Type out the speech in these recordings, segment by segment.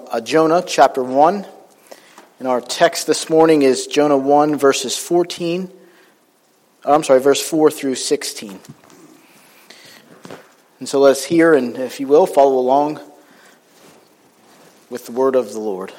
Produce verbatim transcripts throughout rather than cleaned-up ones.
uh, Jonah chapter one. And our text this morning is Jonah one, verses fourteen. Oh, I'm sorry, verse four through sixteen. And so let's hear, and if you will, follow along with the word of the Lord.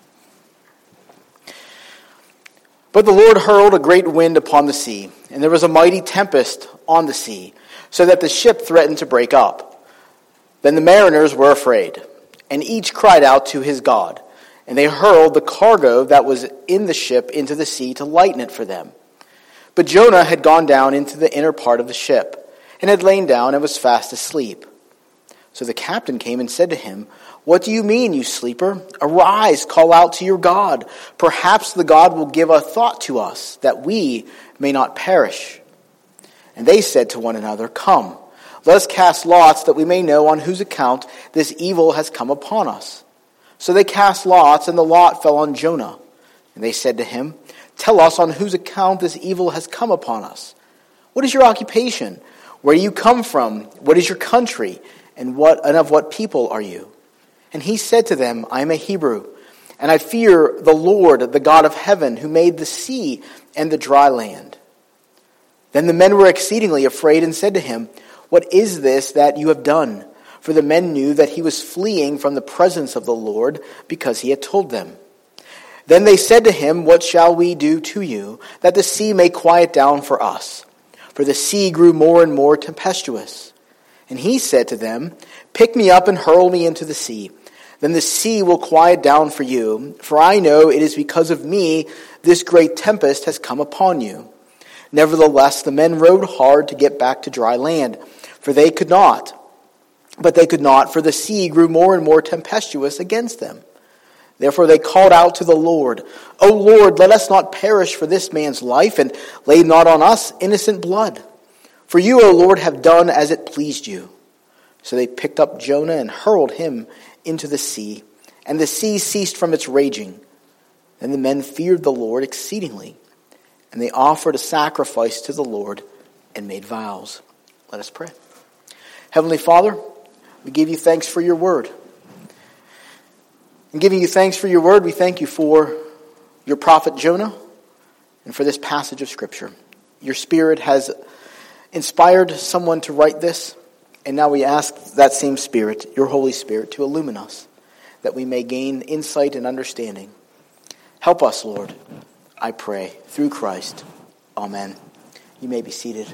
But the Lord hurled a great wind upon the sea, and there was a mighty tempest on the sea, so that the ship threatened to break up. Then the mariners were afraid, and each cried out to his God. And they hurled the cargo that was in the ship into the sea to lighten it for them. But Jonah had gone down into the inner part of the ship, and had lain down and was fast asleep. So the captain came and said to him, "What do you mean, you sleeper? Arise, call out to your God. Perhaps the God will give a thought to us, that we may not perish." And they said to one another, "Come, let us cast lots, that we may know on whose account this evil has come upon us." So they cast lots, and the lot fell on Jonah. And they said to him, "Tell us on whose account this evil has come upon us. What is your occupation? Where do you come from? What is your country? And what and of what people are you?" And he said to them, "I am a Hebrew, and I fear the Lord, the God of heaven, who made the sea and the dry land." Then the men were exceedingly afraid and said to him, "What is this that you have done?" For the men knew that he was fleeing from the presence of the Lord, because he had told them. Then they said to him, "What shall we do to you, that the sea may quiet down for us?" For the sea grew more and more tempestuous. And he said to them, "Pick me up and hurl me into the sea. Then the sea will quiet down for you, for I know it is because of me this great tempest has come upon you." Nevertheless, the men rowed hard to get back to dry land, for they could not. But they could not, for the sea grew more and more tempestuous against them. Therefore they called out to the Lord, "O Lord, let us not perish for this man's life, and lay not on us innocent blood. For you, O Lord, have done as it pleased you." So they picked up Jonah and hurled him into the sea, and the sea ceased from its raging. Then the men feared the Lord exceedingly, and they offered a sacrifice to the Lord and made vows. Let us pray. Heavenly Father, we give you thanks for your word. In giving you thanks for your word, we thank you for your prophet Jonah and for this passage of Scripture. Your Spirit has inspired someone to write this, and now we ask that same Spirit, your Holy Spirit, to illumine us, that we may gain insight and understanding. Help us, Lord, I pray, through Christ. Amen. You may be seated.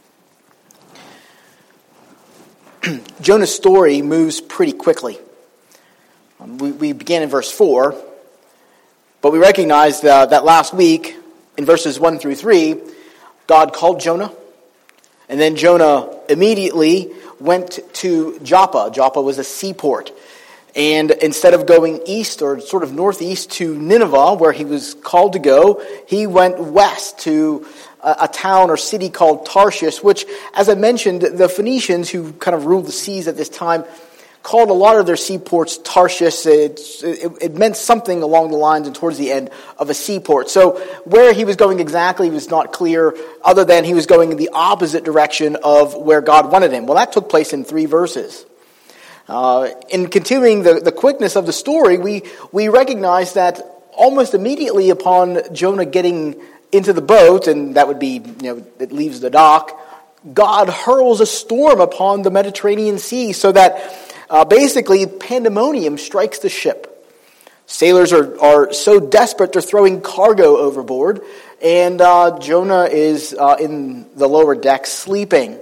Jonah's story moves pretty quickly. We, we began in verse four, but we recognize uh, that last week, in verses one through three, God called Jonah, and then Jonah immediately went to Joppa. Joppa was a seaport, and instead of going east or sort of northeast to Nineveh, where he was called to go, he went west to a town or city called Tarshish, which, as I mentioned, the Phoenicians, who kind of ruled the seas at this time, called a lot of their seaports Tarshish. It, it, it meant something along the lines and towards the end of a seaport. So where he was going exactly was not clear, other than he was going in the opposite direction of where God wanted him. Well, that took place in three verses. Uh, in continuing the, the quickness of the story, we, we recognize that almost immediately upon Jonah getting into the boat, and that would be, you know, it leaves the dock, God hurls a storm upon the Mediterranean Sea, so that uh, basically pandemonium strikes the ship. Sailors are, are so desperate they're throwing cargo overboard, and uh, Jonah is uh, in the lower deck sleeping.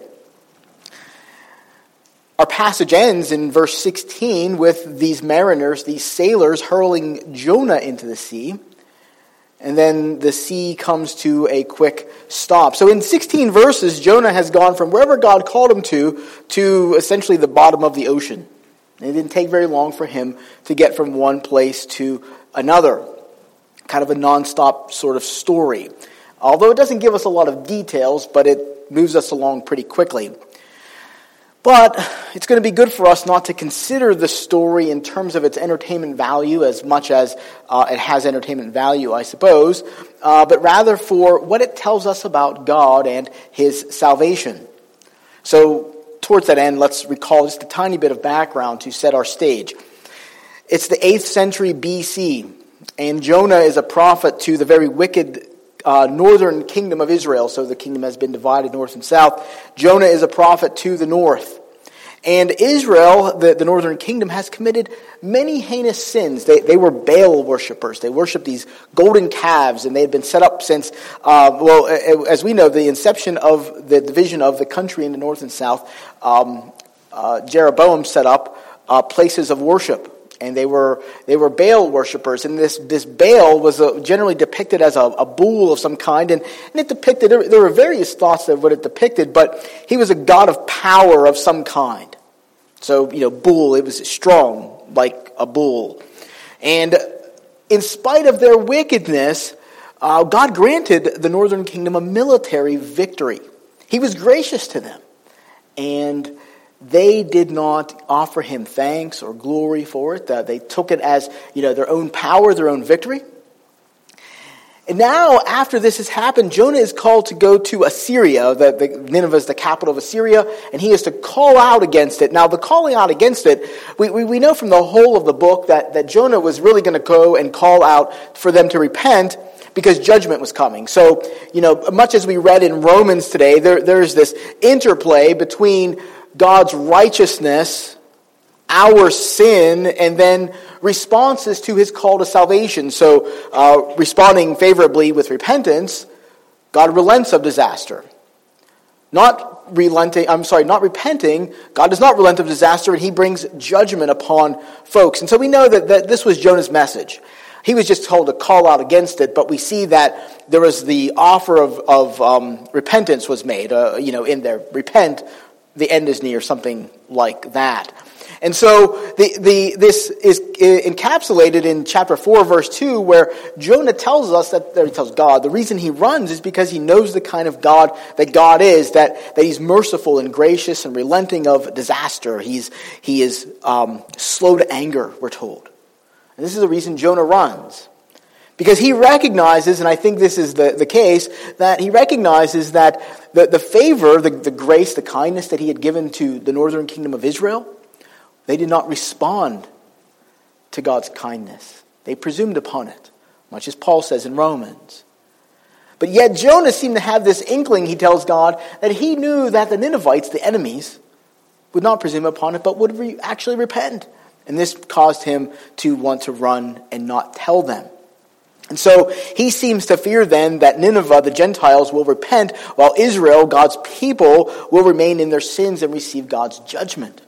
Our passage ends in verse sixteen with these mariners, these sailors, hurling Jonah into the sea. And then the sea comes to a quick stop. So in sixteen verses, Jonah has gone from wherever God called him to, to essentially the bottom of the ocean. And it didn't take very long for him to get from one place to another. Kind of a nonstop sort of story. Although it doesn't give us a lot of details, but it moves us along pretty quickly. But it's going to be good for us not to consider the story in terms of its entertainment value as much as uh, it has entertainment value, I suppose, uh, but rather for what it tells us about God and His salvation. So towards that end, let's recall just a tiny bit of background to set our stage. It's the eighth century B C, and Jonah is a prophet to the very wicked uh, northern kingdom of Israel. So the kingdom has been divided north and south. Jonah is a prophet to the north. And Israel, the, the northern kingdom, has committed many heinous sins. They, they were Baal worshippers. They worshipped these golden calves, and they had been set up since, uh, well, as we know, the inception of the division of the country into north and south. Um, uh, Jeroboam set up uh, places of worship. And they were they were Baal worshippers, and this this Baal was a, generally depicted as a, a bull of some kind, and, and it depicted there, there were various thoughts of what it depicted, but he was a god of power of some kind. So you know, bull, it was strong like a bull, and in spite of their wickedness, uh, God granted the northern kingdom a military victory. He was gracious to them, and they did not offer him thanks or glory for it. Uh, they took it as, you know, their own power, their own victory. And now, after this has happened, Jonah is called to go to Assyria. The, the, Nineveh is the capital of Assyria, and he is to call out against it. Now, the calling out against it, we, we, we know from the whole of the book that, that Jonah was really going to go and call out for them to repent because judgment was coming. So, you know, much as we read in Romans today, there, there's this interplay between God's righteousness, our sin, and then responses to his call to salvation. So, uh, responding favorably with repentance, God relents of disaster. Not relenting, I'm sorry, not repenting, God does not relent of disaster, and he brings judgment upon folks. And so we know that, that this was Jonah's message. He was just told to call out against it, but we see that there was the offer of, of um, repentance was made, uh, you know, in there. Repent, the end is near, something like that. And so the, the this is encapsulated in chapter four, verse two, where Jonah tells us that, or he tells God, the reason he runs is because he knows the kind of God that God is, that, that he's merciful and gracious and relenting of disaster. He's He is um, slow to anger, we're told. And this is the reason Jonah runs. Because he recognizes, and I think this is the, the case, that he recognizes that the, the favor, the, the grace, the kindness that he had given to the northern kingdom of Israel, they did not respond to God's kindness. They presumed upon it, much as Paul says in Romans. But yet Jonah seemed to have this inkling, he tells God, that he knew that the Ninevites, the enemies, would not presume upon it, but would re- actually repent. And this caused him to want to run and not tell them. And so he seems to fear then that Nineveh, the Gentiles, will repent, while Israel, God's people, will remain in their sins and receive God's judgment.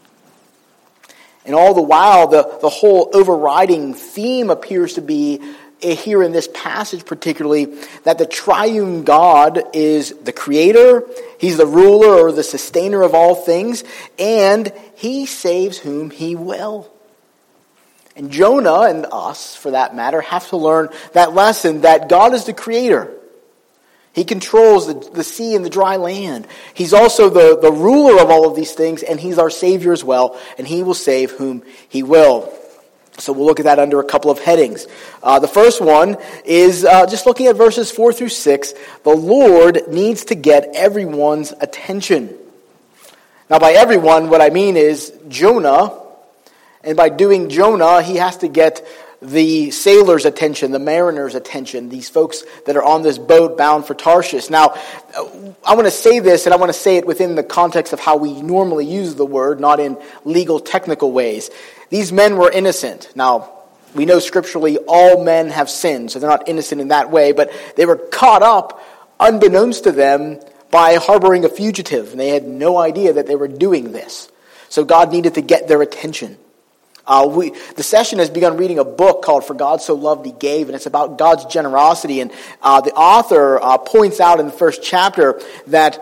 And all the while, the, the whole overriding theme appears to be, here in this passage particularly, that the triune God is the creator, he's the ruler or the sustainer of all things, and he saves whom he will. And Jonah, and us for that matter, have to learn that lesson that God is the creator. He controls the, the sea and the dry land. He's also the, the ruler of all of these things, and he's our Savior as well, and he will save whom he will. So we'll look at that under a couple of headings. Uh, the first one is uh, just looking at verses four through six. The Lord needs to get everyone's attention. Now by everyone, what I mean is Jonah. And by doing Jonah, he has to get the sailors' attention, the mariners' attention, these folks that are on this boat bound for Tarshish. Now, I want to say this, and I want to say it within the context of how we normally use the word, not in legal, technical ways. These men were innocent. Now, we know scripturally all men have sinned, so they're not innocent in that way, but they were caught up, unbeknownst to them, by harboring a fugitive, and they had no idea that they were doing this. So God needed to get their attention. Uh, we, the session has begun reading a book called For God So Loved He Gave, and it's about God's generosity. And uh, the author uh, points out in the first chapter that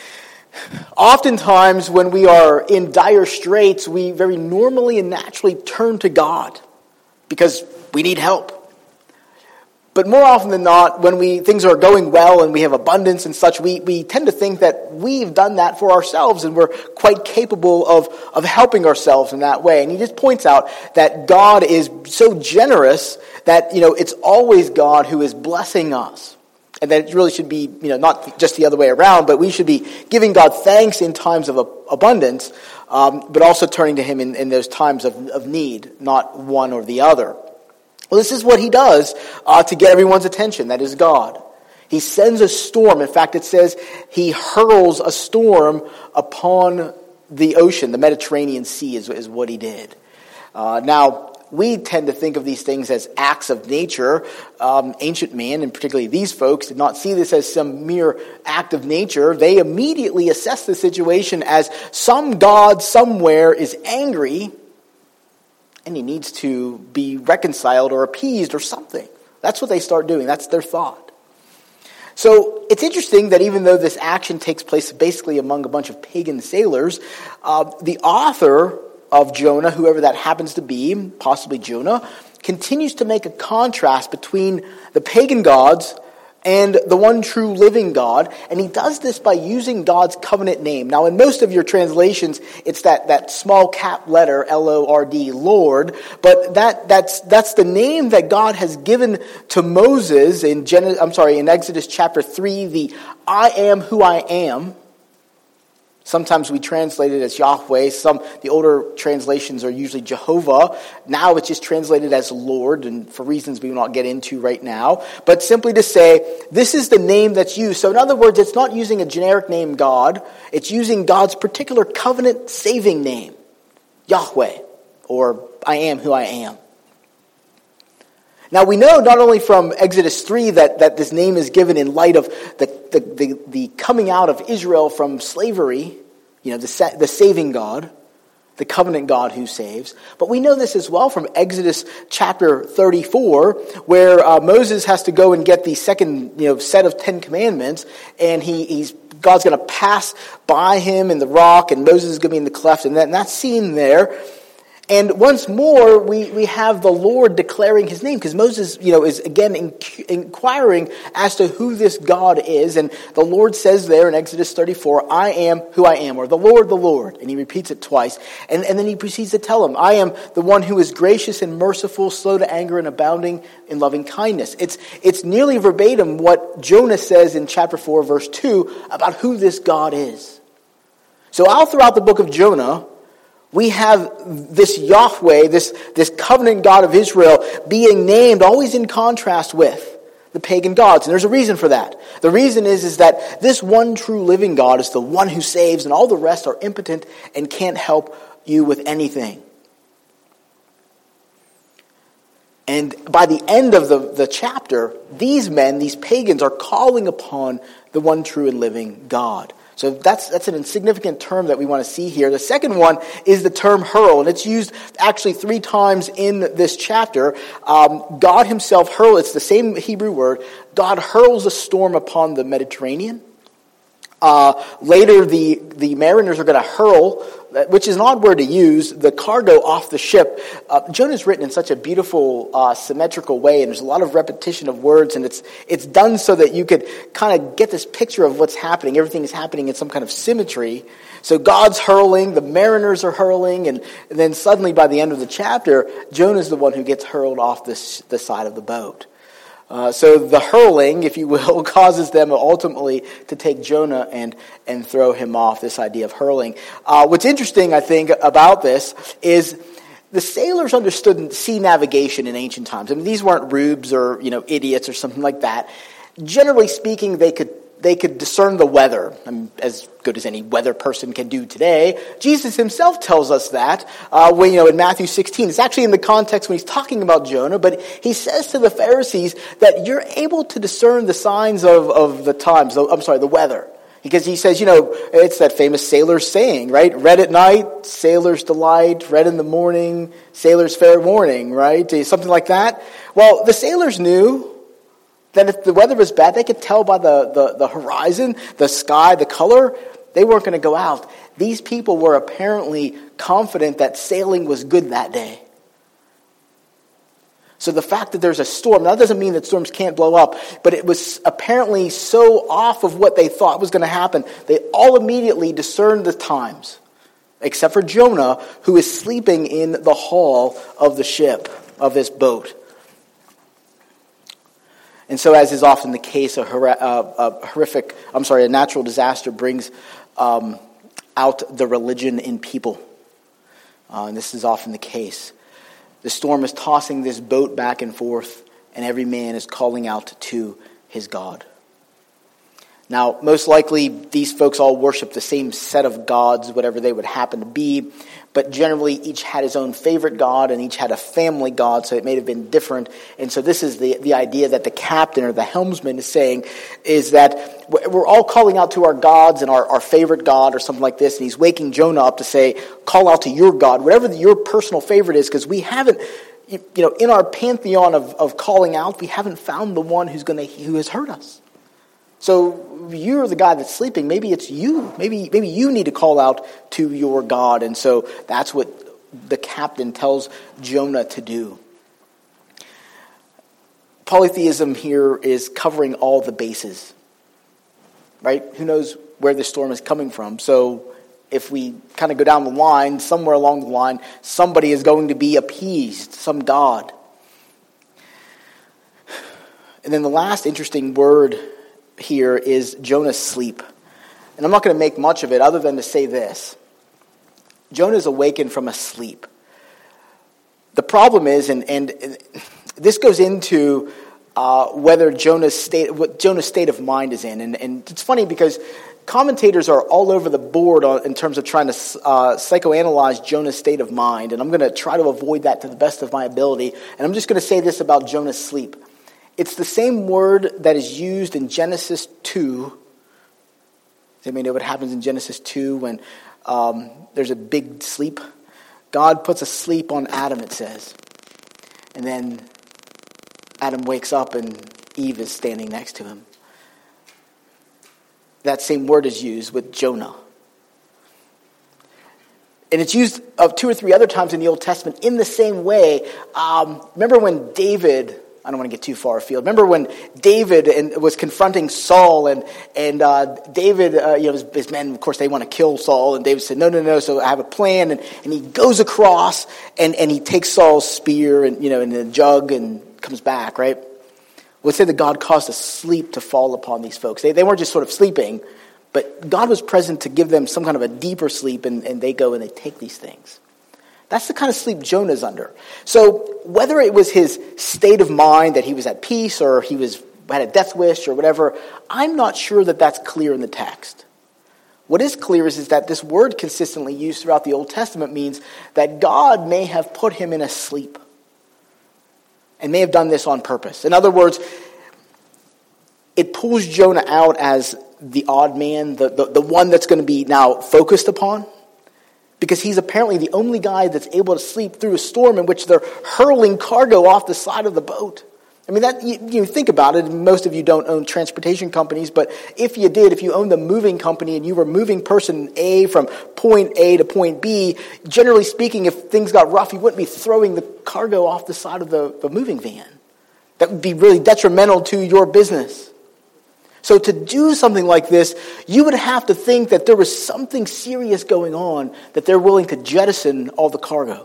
oftentimes when we are in dire straits, we very normally and naturally turn to God because we need help. But more often than not, when we things are going well and we have abundance and such, we, we tend to think that we've done that for ourselves and we're quite capable of, of helping ourselves in that way. And he just points out that God is so generous that, you know, it's always God who is blessing us. And that it really should be, you know, not just the other way around, but we should be giving God thanks in times of abundance, um, but also turning to him in, in those times of, of need, not one or the other. Well, this is what he does uh, to get everyone's attention. That is God. He sends a storm. In fact, it says he hurls a storm upon the ocean. The Mediterranean Sea is, is what he did. Uh, now, we tend to think of these things as acts of nature. Um, ancient man, and particularly these folks, did not see this as some mere act of nature. They immediately assess the situation as some God somewhere is angry and he needs to be reconciled or appeased or something. That's what they start doing. That's their thought. So it's interesting that even though this action takes place basically among a bunch of pagan sailors, uh, the author of Jonah, whoever that happens to be, possibly Jonah, continues to make a contrast between the pagan gods and the one true living God. And he does this by using God's covenant name. Now, in most of your translations, it's that, that small cap letter, L O R D, Lord. But that, that's, that's the name that God has given to Moses in Gen- I'm sorry, in Exodus chapter three, the I am who I am. Sometimes we translate it as Yahweh. Some, the older translations are usually Jehovah. Now it's just translated as Lord, and for reasons we will not get into right now. But simply to say, this is the name that's used. So in other words, it's not using a generic name, God. It's using God's particular covenant saving name, Yahweh, or I am who I am. Now we know not only from Exodus three that, that this name is given in light of the, the, the, the coming out of Israel from slavery, you know, the, the saving God, the covenant God who saves, but we know this as well from Exodus chapter thirty-four, where uh, Moses has to go and get the second, you know, set of Ten Commandments, and he, he's God's going to pass by him in the rock, and Moses is going to be in the cleft, and that, and that scene there. And once more, we, we have the Lord declaring his name, because Moses, you know, is again in, inquiring as to who this God is. And the Lord says there in Exodus thirty-four, I am who I am, or the Lord, the Lord. And he repeats it twice. And, and then he proceeds to tell him, I am the one who is gracious and merciful, slow to anger and abounding in loving kindness. It's, it's nearly verbatim what Jonah says in chapter four, verse two, about who this God is. So all throughout the book of Jonah, we have this Yahweh, this, this covenant God of Israel, being named always in contrast with the pagan gods. And there's a reason for that. The reason is, is that this one true living God is the one who saves, and all the rest are impotent and can't help you with anything. And by the end of the, the chapter, these men, these pagans, are calling upon the one true and living God. So that's that's an insignificant term that we want to see here. The second one is the term hurl, and it's used actually three times in this chapter. Um, God himself hurl, it's the same Hebrew word. God hurls a storm upon the Mediterranean. Uh, later, the, the mariners are going to hurl, which is an odd word to use, the cargo off the ship. Uh, Jonah's written in such a beautiful, uh, symmetrical way, and there's a lot of repetition of words, and it's it's done so that you could kind of get this picture of what's happening. Everything is happening in some kind of symmetry. So God's hurling, the mariners are hurling, and, and then suddenly by the end of the chapter, Jonah's the one who gets hurled off this the side of the boat. Uh, so the hurling, if you will, causes them ultimately to take Jonah and, and throw him off, this idea of hurling. Uh, what's interesting, I think, about this is the sailors understood sea navigation in ancient times. I mean, these weren't rubes or, you know, idiots or something like that. Generally speaking, they could they could discern the weather, I mean, as good as any weather person can do today. Jesus himself tells us that uh, when, you know, in Matthew sixteen. It's actually in the context when he's talking about Jonah, but he says to the Pharisees that you're able to discern the signs of, of the times, I'm sorry, the weather. Because he says, you know, it's that famous sailor's saying, right? Red at night, sailor's delight. Red in the morning, sailor's fair warning, right? Something like that. Well, the sailors knew that if the weather was bad, they could tell by the, the, the horizon, the sky, the color, they weren't going to go out. These people were apparently confident that sailing was good that day. So the fact that there's a storm, that doesn't mean that storms can't blow up, but it was apparently so off of what they thought was going to happen, they all immediately discerned the times, except for Jonah, who is sleeping in the hull of the ship, of this boat. And so, as is often the case, a, hor- uh, a horrific, I'm sorry, a natural disaster brings um, out the religion in people. Uh, and this is often the case. The storm is tossing this boat back and forth, and every man is calling out to his God. Now, most likely, these folks all worship the same set of gods, whatever they would happen to be, but generally each had his own favorite god, and each had a family god, so it may have been different. And so this is the, the idea that the captain or the helmsman is saying, is that we're all calling out to our gods and our, our favorite god or something like this, and he's waking Jonah up to say, call out to your God, whatever the, your personal favorite is, because we haven't, you know, in our pantheon of, of calling out, we haven't found the one who's going to who has heard us. So you're the guy that's sleeping. Maybe it's you. Maybe maybe you need to call out to your God. And so that's what the captain tells Jonah to do. Polytheism here is covering all the bases. Right? Who knows where the storm is coming from? So if we kind of go down the line, somewhere along the line, somebody is going to be appeased, some god. And then the last interesting word here is Jonah's sleep. And I'm not going to make much of it other than to say this. Jonah's awakened from a sleep. The problem is, and, and this goes into uh, whether Jonah's state, what Jonah's state of mind is in. And, and it's funny because commentators are all over the board on, in terms of trying to uh, psychoanalyze Jonah's state of mind. And I'm going to try to avoid that to the best of my ability. And I'm just going to say this about Jonah's sleep. It's the same word that is used in Genesis two. Does anybody know what happens in Genesis two when um, there's a big sleep? God puts a sleep on Adam, it says. And then Adam wakes up and Eve is standing next to him. That same word is used with Jonah. And it's used of two or three other times in the Old Testament in the same way. Um, remember when David... I don't want to get too far afield. Remember when David and was confronting Saul, and and uh, David, uh, you know, his, his men, of course, they want to kill Saul, and David said, no, no, no. So I have a plan, and, and he goes across, and, and he takes Saul's spear, and you know, in the jug, and comes back, right? Well, let's say that God caused a sleep to fall upon these folks. They they weren't just sort of sleeping, but God was present to give them some kind of a deeper sleep, and, and they go and they take these things. That's the kind of sleep Jonah's under. So whether it was his state of mind that he was at peace or he was had a death wish or whatever, I'm not sure that that's clear in the text. What is clear is, is that this word consistently used throughout the Old Testament means that God may have put him in a sleep and may have done this on purpose. In other words, it pulls Jonah out as the odd man, the, the, the one that's going to be now focused upon. Because he's apparently the only guy that's able to sleep through a storm in which they're hurling cargo off the side of the boat. I mean, that you, you think about it, and most of you don't own transportation companies, but if you did, if you owned a moving company and you were moving person A from point A to point B, generally speaking, if things got rough, you wouldn't be throwing the cargo off the side of the, the moving van. That would be really detrimental to your business. So to do something like this, you would have to think that there was something serious going on, that they're willing to jettison all the cargo.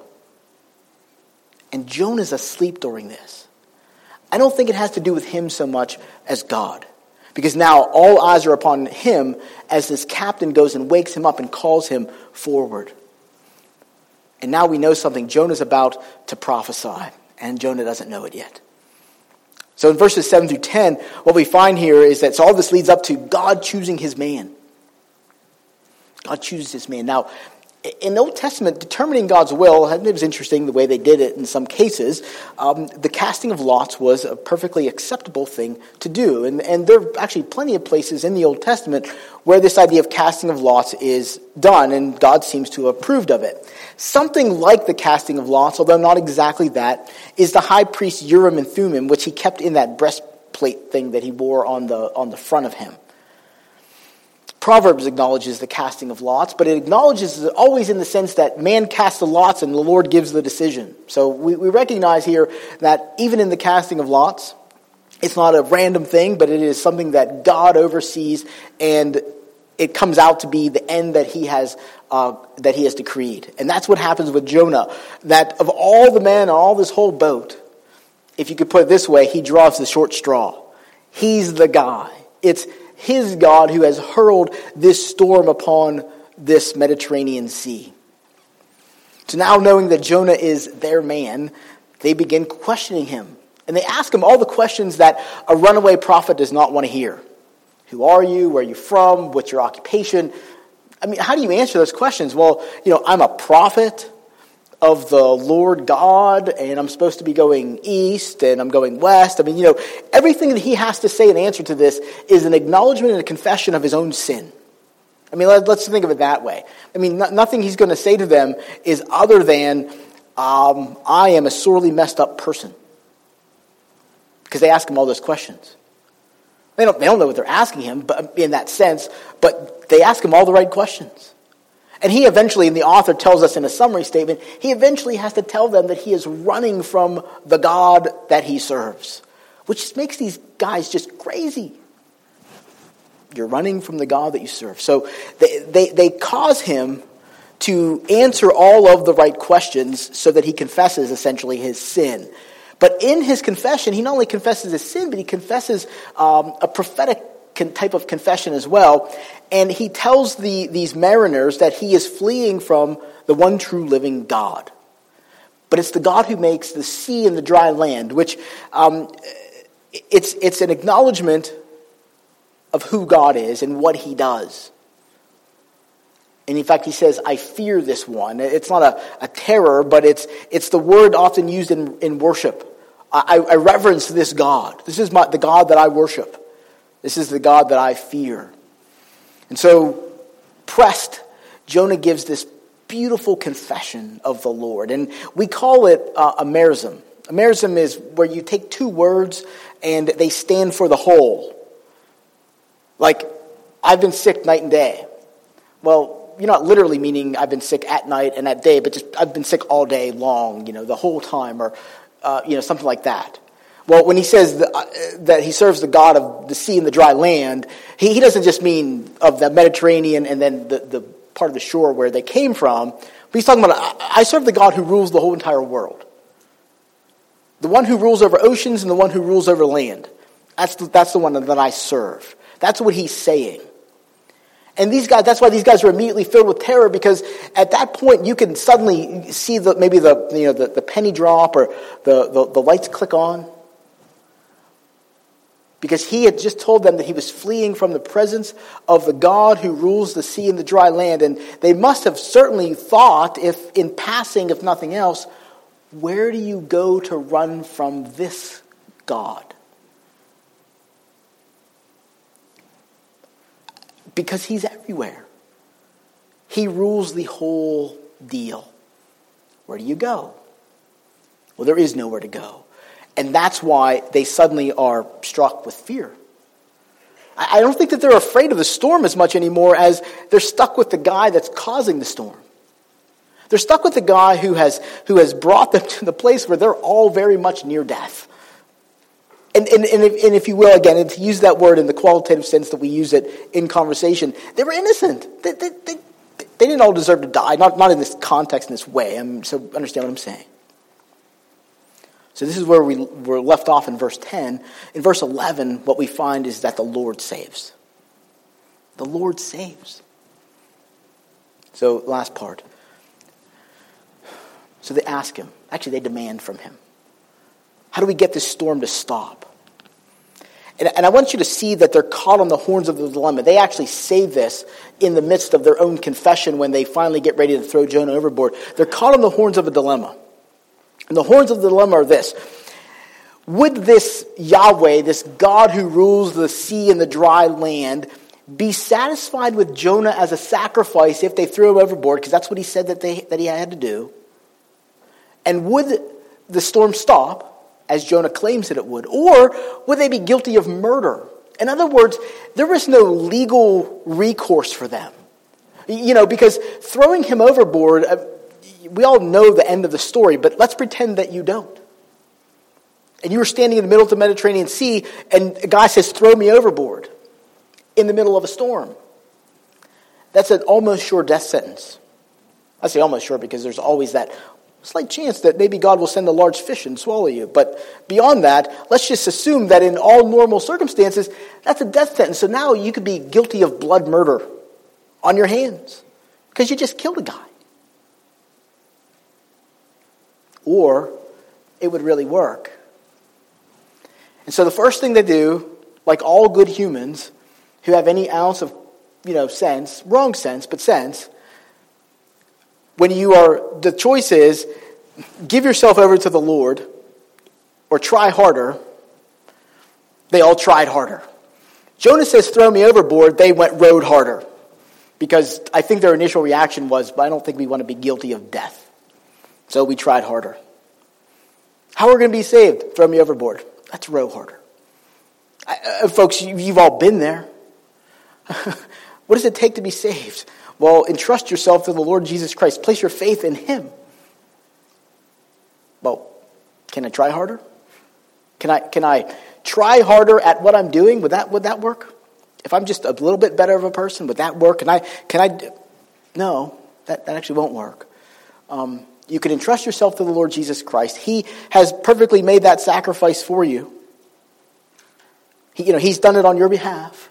And Jonah's asleep during this. I don't think it has to do with him so much as God. Because now all eyes are upon him as this captain goes and wakes him up and calls him forward. And now we know something. Jonah's about to prophesy, and Jonah doesn't know it yet. So in verses seven through ten, what we find here is that so all this leads up to God choosing his man. God chooses his man. Now, in the Old Testament, determining God's will, and it was interesting the way they did it in some cases, um, the casting of lots was a perfectly acceptable thing to do. And, and there are actually plenty of places in the Old Testament where this idea of casting of lots is done, and God seems to have approved of it. Something like the casting of lots, although not exactly that, is the high priest Urim and Thummim, which he kept in that breastplate thing that he wore on the on the front of him. Proverbs acknowledges the casting of lots, but it acknowledges it always in the sense that man casts the lots and the Lord gives the decision. So we, we recognize here that even in the casting of lots, it's not a random thing, but it is something that God oversees, and it comes out to be the end that he has uh, that he has decreed. And that's what happens with Jonah. That of all the men on all this whole boat, if you could put it this way, he draws the short straw. He's the guy. It's his God who has hurled this storm upon this Mediterranean Sea. So now, knowing that Jonah is their man, they begin questioning him. And they ask him all the questions that a runaway prophet does not want to hear. Who are you? Where are you from? What's your occupation? I mean, how do you answer those questions? Well, you know, I'm a prophet of the Lord God, and I'm supposed to be going east, and I'm going west. I mean, you know, everything that he has to say in answer to this is an acknowledgement and a confession of his own sin. I mean, let, let's think of it that way. I mean, no, nothing he's going to say to them is other than, um, I am a sorely messed up person. Because they ask him all those questions. They don't, they don't know what they're asking him but in that sense, but they ask him all the right questions. And he eventually, and the author tells us in a summary statement, he eventually has to tell them that he is running from the God that he serves. Which just makes these guys just crazy. You're running from the God that you serve. So they, they, they cause him to answer all of the right questions so that he confesses essentially his sin. But in his confession, he not only confesses his sin, but he confesses um, a prophetic type of confession as well. And he tells the these mariners that he is fleeing from the one true living God. But it's the God who makes the sea and the dry land, which um, it's it's an acknowledgement of who God is and what he does. And in fact, he says, I fear this one. It's not a, a terror, but it's it's the word often used in, in worship. I, I reverence this God. This is my, the God that I worship. This is the God that I fear. And so, pressed, Jonah gives this beautiful confession of the Lord. And we call it uh, a merism. A merism is where you take two words and they stand for the whole. Like, I've been sick night and day. Well, you're not literally meaning I've been sick at night and at day, but just I've been sick all day long, you know, the whole time, or, uh, you know, something like that. Well, when he says that, uh, that he serves the God of the sea and the dry land, he, he doesn't just mean of the Mediterranean and then the, the part of the shore where they came from, but he's talking about, I, I serve the God who rules the whole entire world. The one who rules over oceans and the one who rules over land. That's the, that's the one that I serve. That's what he's saying. And these guys, that's why these guys are immediately filled with terror, because at that point you can suddenly see the maybe the you know the, the penny drop or the, the, the lights click on. Because he had just told them that he was fleeing from the presence of the God who rules the sea and the dry land. And they must have certainly thought, if in passing, if nothing else, where do you go to run from this God? Because he's everywhere. He rules the whole deal. Where do you go? Well, there is nowhere to go. And that's why they suddenly are struck with fear. I don't think that they're afraid of the storm as much anymore as they're stuck with the guy that's causing the storm. They're stuck with the guy who has who has brought them to the place where they're all very much near death. And, and, and, if, and if you will, again, and to use that word in the qualitative sense that we use it in conversation, they were innocent. They, they, they, they didn't all deserve to die, not, not in this context, in this way. I'm, so understand what I'm saying. So this is where we were left off in verse ten. In verse eleven, what we find is that the Lord saves. The Lord saves. So, last part. So they ask him. Actually, they demand from him. How do we get this storm to stop? And, and I want you to see that they're caught on the horns of the dilemma. They actually say this in the midst of their own confession when they finally get ready to throw Jonah overboard. They're caught on the horns of a dilemma. And the horns of the dilemma are this. Would this Yahweh, this God who rules the sea and the dry land, be satisfied with Jonah as a sacrifice if they threw him overboard? Because that's what he said that, they, that he had to do. And would the storm stop, as Jonah claims that it would? Or would they be guilty of murder? In other words, there was no legal recourse for them. You know, because throwing him overboard, we all know the end of the story, but let's pretend that you don't. And you were standing in the middle of the Mediterranean Sea, and a guy says, throw me overboard in the middle of a storm. That's an almost sure death sentence. I say almost sure because there's always that Slight chance that maybe God will send a large fish and swallow you. But beyond that, let's just assume that in all normal circumstances, that's a death sentence. So now you could be guilty of blood murder on your hands because you just killed a guy. Or it would really work. And so the first thing they do, like all good humans who have any ounce of, you know, sense, wrong sense, but sense, when you are, the choice is, give yourself over to the Lord or try harder. They all tried harder. Jonah says, throw me overboard. They went rowed harder. Because I think their initial reaction was, but I don't think we want to be guilty of death. So we tried harder. How are we going to be saved? Throw me overboard. Let's row harder. I, uh, folks, you, you've all been there. What does it take to be saved? Well, entrust yourself to the Lord Jesus Christ. Place your faith in him. Well, can I try harder? Can I can I try harder at what I'm doing? Would that would that work? If I'm just a little bit better of a person, would that work? Can I can I? No, that, that actually won't work. Um, you can entrust yourself to the Lord Jesus Christ. He has perfectly made that sacrifice for you. He, you know, he's done it on your behalf.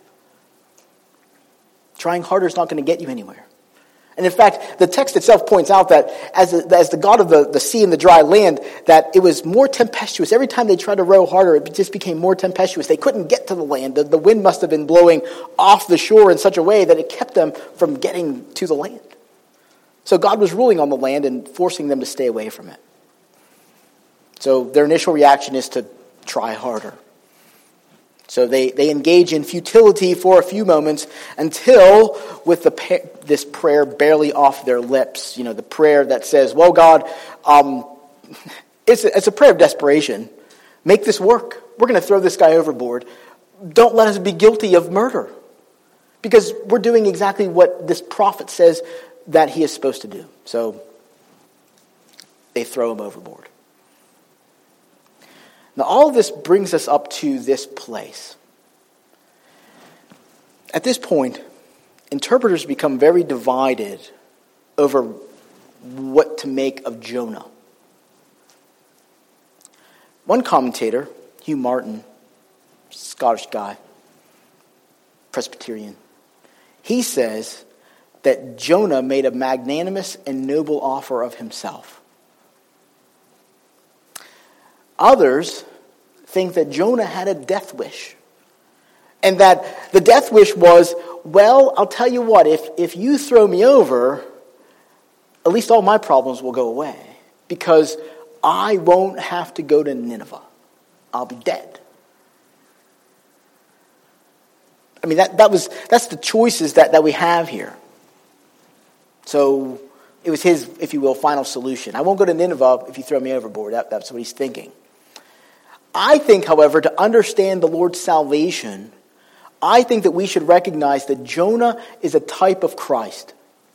Trying harder is not going to get you anywhere. And in fact, the text itself points out that as the, as the God of the, the sea and the dry land, that it was more tempestuous. Every time they tried to row harder, it just became more tempestuous. They couldn't get to the land. The, the wind must have been blowing off the shore in such a way that it kept them from getting to the land. So God was ruling on the land and forcing them to stay away from it. So their initial reaction is to try harder. So they, they engage in futility for a few moments until, with the this prayer barely off their lips, you know, the prayer that says, well, God, um, it's, a, it's a prayer of desperation. Make this work. We're going to throw this guy overboard. Don't let us be guilty of murder. Because we're doing exactly what this prophet says that he is supposed to do. So they throw him overboard. Now, all of this brings us up to this place. At this point, interpreters become very divided over what to make of Jonah. One commentator, Hugh Martin, Scottish guy, Presbyterian, he says that Jonah made a magnanimous and noble offer of himself. Others think that Jonah had a death wish. And that the death wish was, well, I'll tell you what, if, if you throw me over, at least all my problems will go away. Because I won't have to go to Nineveh. I'll be dead. I mean, that, that was that's the choices that, that we have here. So it was his, if you will, final solution. I won't go to Nineveh if you throw me overboard. That, that's what he's thinking. I think, however, to understand the Lord's salvation, I think that we should recognize that Jonah is a type of Christ.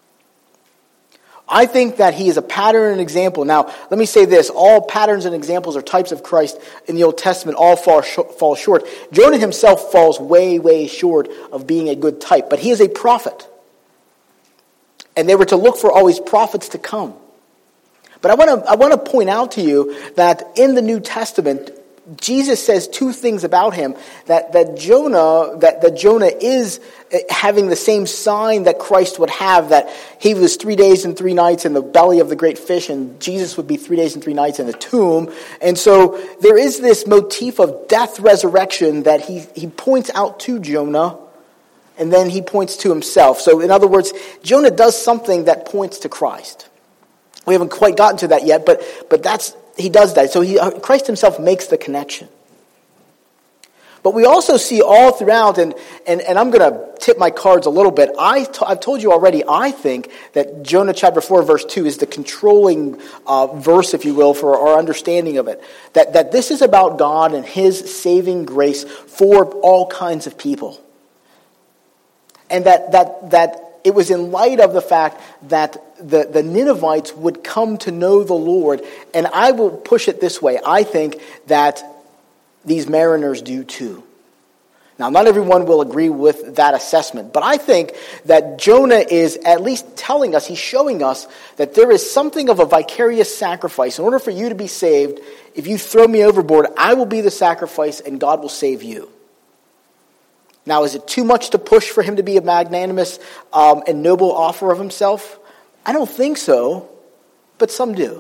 I think that he is a pattern and example. Now, let me say this. All patterns and examples or types of Christ in the Old Testament all fall, sh- fall short. Jonah himself falls way, way short of being a good type. But he is a prophet. And they were to look for always prophets to come. But I want to I want to point out to you that in the New Testament, Jesus says two things about him, that, that Jonah that, that Jonah is having the same sign that Christ would have, that he was three days and three nights in the belly of the great fish, and Jesus would be three days and three nights in the tomb. And so there is this motif of death resurrection that he, he points out to Jonah, and then he points to himself. So in other words, Jonah does something that points to Christ. We haven't quite gotten to that yet, but but that's he does that. So he, Christ himself makes the connection. But we also see all throughout, and, and, and I'm going to tip my cards a little bit. I t- I've told you already, I think that Jonah chapter four, verse two is the controlling uh, verse, if you will, for our understanding of it. That, that this is about God and his saving grace for all kinds of people. And that that that it was in light of the fact that the, the Ninevites would come to know the Lord. And I will push it this way. I think that these mariners do too. Now, not everyone will agree with that assessment, but I think that Jonah is at least telling us, he's showing us that there is something of a vicarious sacrifice. In order for you to be saved, if you throw me overboard, I will be the sacrifice and God will save you. Now, is it too much to push for him to be a magnanimous um, and noble offer of himself? I don't think so, but some do.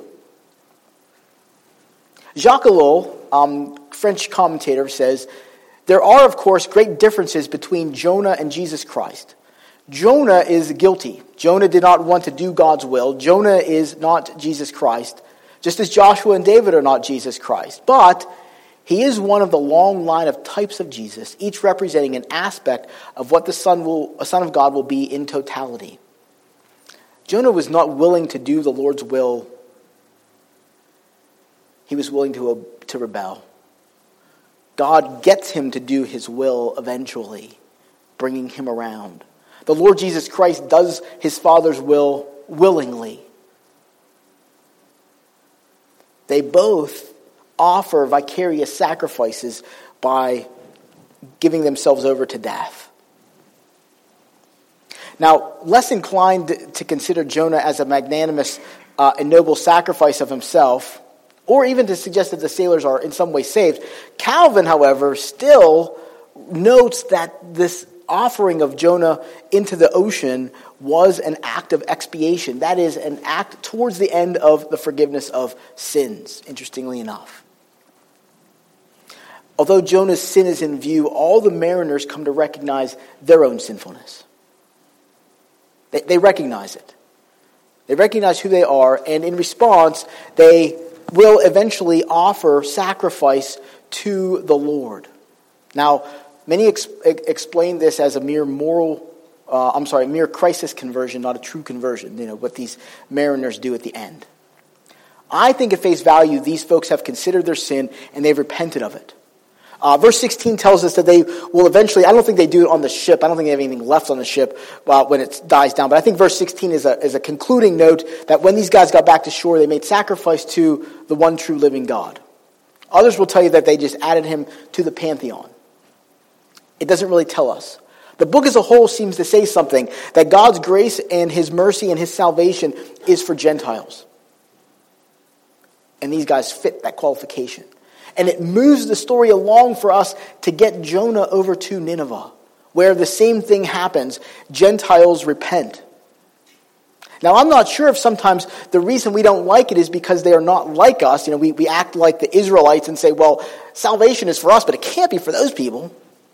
Jacques Ellul, um, French commentator, says, there are, of course, great differences between Jonah and Jesus Christ. Jonah is guilty. Jonah did not want to do God's will. Jonah is not Jesus Christ, just as Joshua and David are not Jesus Christ. But he is one of the long line of types of Jesus, each representing an aspect of what the Son will, a Son of God will be in totality. Jonah was not willing to do the Lord's will. He was willing to, to rebel. God gets him to do his will eventually, bringing him around. The Lord Jesus Christ does his Father's will willingly. They both offer vicarious sacrifices by giving themselves over to death. Now, less inclined to consider Jonah as a magnanimous uh, and noble sacrifice of himself, or even to suggest that the sailors are in some way saved, Calvin, however, still notes that this offering of Jonah into the ocean was an act of expiation. That is, an act towards the end of the forgiveness of sins, interestingly enough. Although Jonah's sin is in view, all the mariners come to recognize their own sinfulness. They, they recognize it. They recognize who they are, and in response, they will eventually offer sacrifice to the Lord. Now, many ex- explain this as a mere moral, uh, I'm sorry, mere crisis conversion, not a true conversion, you know, what these mariners do at the end. I think at face value, these folks have considered their sin and they've repented of it. Uh, verse sixteen tells us that they will eventually, I don't think they do it on the ship. I don't think they have anything left on the ship uh, when it dies down. But I think verse sixteen is a, is a concluding note that when these guys got back to shore, they made sacrifice to the one true living God. Others will tell you that they just added him to the pantheon. It doesn't really tell us. The book as a whole seems to say something, that God's grace and his mercy and his salvation is for Gentiles. And these guys fit that qualification. And it moves the story along for us to get Jonah over to Nineveh, where the same thing happens. Gentiles repent. Now, I'm not sure if sometimes the reason we don't like it is because they are not like us. You know, we, we act like the Israelites and say, well, salvation is for us, but it can't be for those people.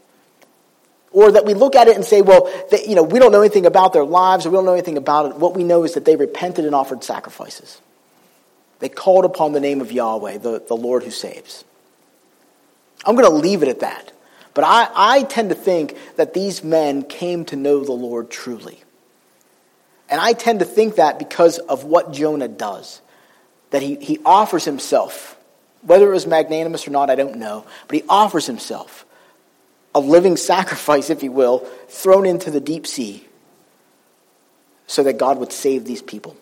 Or that we look at it and say, well, they, you know, we don't know anything about their lives, or we don't know anything about it. What we know is that they repented and offered sacrifices. They called upon the name of Yahweh, the, the Lord who saves. I'm going to leave it at that. But I, I tend to think that these men came to know the Lord truly. And I tend to think that because of what Jonah does. That he, he offers himself. Whether it was magnanimous or not, I don't know. But he offers himself. A living sacrifice, if you will, thrown into the deep sea. So that God would save these people.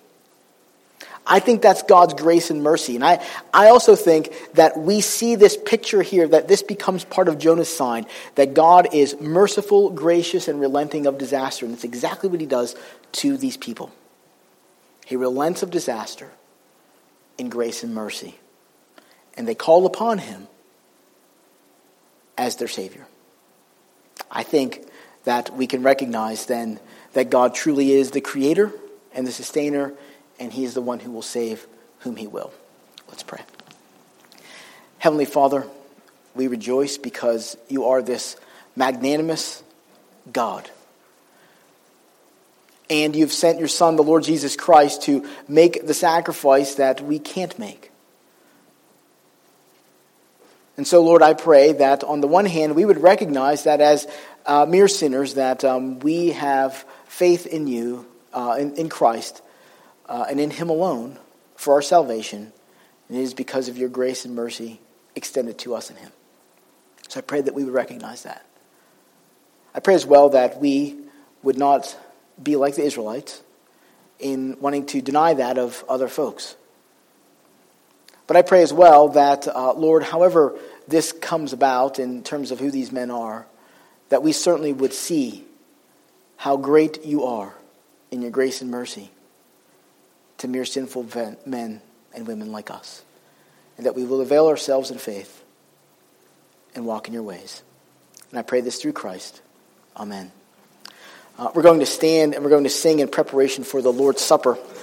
I think that's God's grace and mercy. And I, I also think that we see this picture here, that this becomes part of Jonah's sign, that God is merciful, gracious, and relenting of disaster. And that's exactly what he does to these people. He relents of disaster in grace and mercy. And they call upon him as their Savior. I think that we can recognize then that God truly is the creator and the sustainer, and he is the one who will save whom he will. Let's pray. Heavenly Father, we rejoice because you are this magnanimous God. And you've sent your Son, the Lord Jesus Christ, to make the sacrifice that we can't make. And so, Lord, I pray that on the one hand, we would recognize that as uh, mere sinners, that um, we have faith in you, uh, in, in Christ, Uh, and in him alone for our salvation. And it is because of your grace and mercy extended to us in him. So I pray that we would recognize that. I pray as well that we would not be like the Israelites in wanting to deny that of other folks. But I pray as well that, uh, Lord, however this comes about in terms of who these men are, that we certainly would see how great you are in your grace and mercy to mere sinful men and women like us. And that we will avail ourselves in faith and walk in your ways. And I pray this through Christ. Amen. Uh, we're going to stand and we're going to sing in preparation for the Lord's Supper.